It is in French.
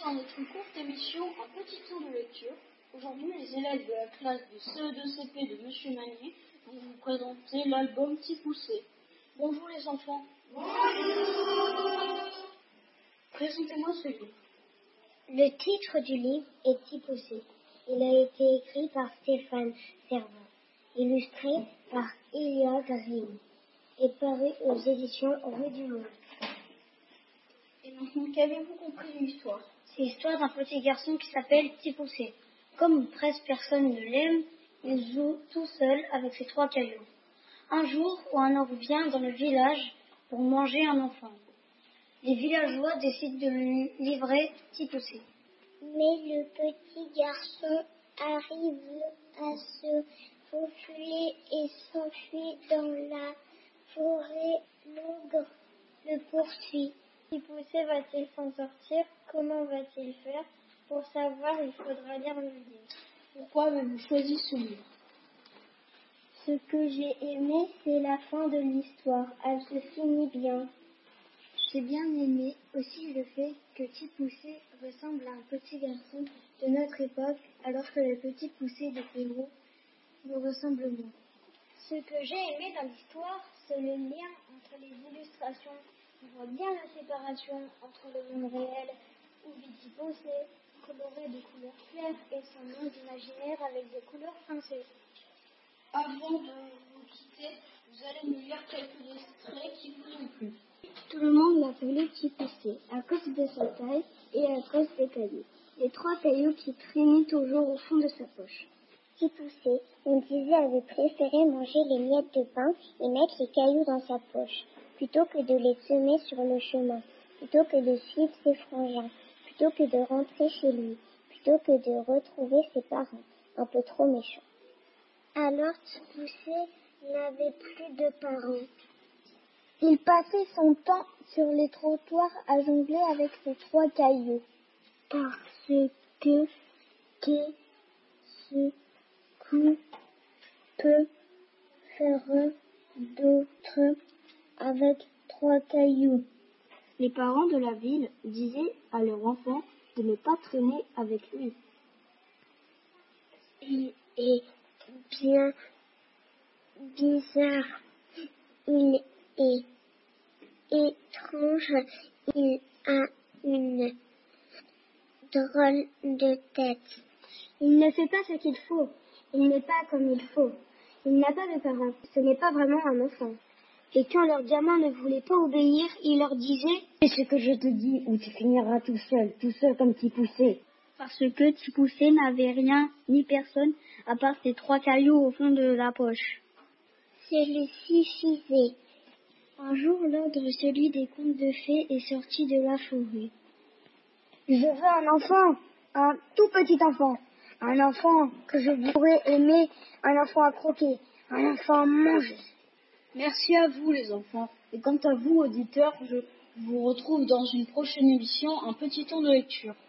dans notre courte émission Un petit tour de lecture. Aujourd'hui, les élèves de la classe de CE2CP de Monsieur Magnier vont vous présenter l'album Petit Poussé. Bonjour les enfants. Bonjour. Présentez-moi ce livre. Le titre du livre est Petit Poussé. Il a été écrit par Stéphane Servan, illustré par Elia Grimm et paru aux éditions Rue du Monde. Et maintenant, qu'avez-vous compris de l'histoire? C'est l'histoire d'un petit garçon qui s'appelle Petit Poussé. Comme presque personne ne l'aime, il joue tout seul avec ses 3 cailloux. Un jour, un homme vient dans le village pour manger un enfant. Les villageois décident de lui livrer Petit Poussé. Mais le petit garçon arrive à se faufiler et s'enfuit dans la forêt. L'ogre le poursuit. Petit Poussé va-t-il s'en sortir? Comment va-t-il faire? Pour savoir, il faudra lire le livre. Pourquoi avez-vous choisi ce livre? Ce que j'ai aimé, c'est la fin de l'histoire. Elle se finit bien. J'ai bien aimé aussi le fait que Petit Poussé ressemble à un petit garçon de notre époque, alors que le Petit Poussé de Pérou nous ressemble moins. Ce que j'ai aimé dans l'histoire, c'est le lien entre les illustrations. On voit bien la séparation entre le monde réel, où Petit Poussé, coloré de couleurs claires, et son monde imaginaire avec des couleurs foncées. Avant de vous quitter, vous allez nous lire quelques extraits qui vous ont plu. Tout le monde l'appelait Petit Poussé, à cause de sa taille et à cause des cailloux. Les 3 cailloux qui traînaient toujours au fond de sa poche. Petit Poussé, on disait, avait préféré manger les miettes de pain et mettre les cailloux dans sa poche, plutôt que de les semer sur le chemin, plutôt que de suivre ses frangins, plutôt que de rentrer chez lui, plutôt que de retrouver ses parents, un peu trop méchants. Alors Petit Poussé n'avait plus de parents. Il passait son temps sur les trottoirs à jongler avec ses 3 cailloux. Parce que qu'est-ce qu'on peut faire d'autre avec 3 cailloux? Les parents de la ville disaient à leurs enfants de ne pas traîner avec lui. Il est bien bizarre. Il est étrange. Il a une drôle de tête. Il ne fait pas ce qu'il faut. Il n'est pas comme il faut. Il n'a pas de parents. Ce n'est pas vraiment un enfant. Et quand leur gamin ne voulait pas obéir, il leur disait « Fais ce que je te dis ou tu finiras tout seul comme Petit Poussé. » Parce que Petit Poussé n'avait rien ni personne à part ses 3 cailloux au fond de la poche. Celui-ci suffisait. Un jour, l'ogre, celui des contes de fées, est sorti de la forêt. Je veux un enfant, un tout petit enfant, un enfant que je pourrais aimer, un enfant à croquer, un enfant à manger. Merci à vous les enfants. Et quant à vous auditeurs, je vous retrouve dans une prochaine émission Un petit tour de lecture.